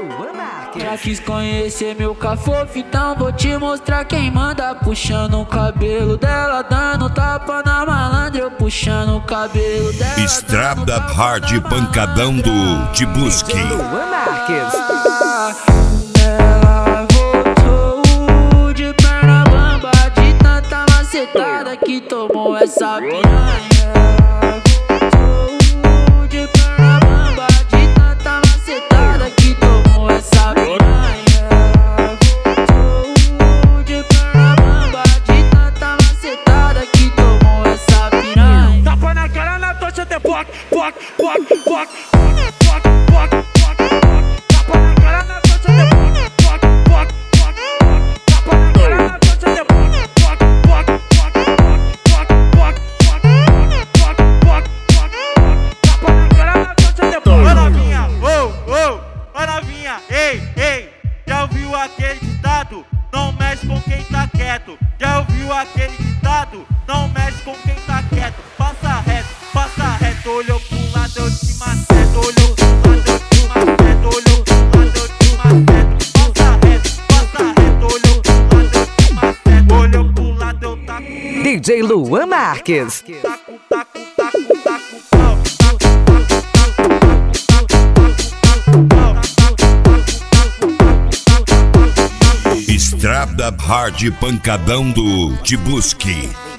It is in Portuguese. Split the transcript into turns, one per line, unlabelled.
Luan Marques.
Já quis conhecer meu cafofo, então vou te mostrar quem manda. Puxando o cabelo dela, dando tapa na malandra. Eu puxando o cabelo dela.
Estrada Hard Pancadão do Tibuski.
Luan Marques.
Ela voltou de perna bamba, de tanta macetada que tomou essa piranha. Voltou de perna bamba, de tanta macetada que tomou essa piranha. Voltou de perna bamba, de tanta macetada que tomou essa piranha.
Tapa na cara, na tocha, até poc, poc, poc, poc. Já ouviu aquele ditado? Não mexe com quem tá quieto. Já ouviu aquele ditado? Não mexe com quem tá quieto. Passa reto, olhou pro lado, eu te maceto. Olhou pro lado, eu te maceto. Olhou pro lado, eu te maceto. Passa reto, olhou pro lado, eu te maceto. Olhou pro lado, eu taco.
DJ Luan Marques.
Taco, taco, taco, taco.
Estrada Hard Pancadão do Tibuski.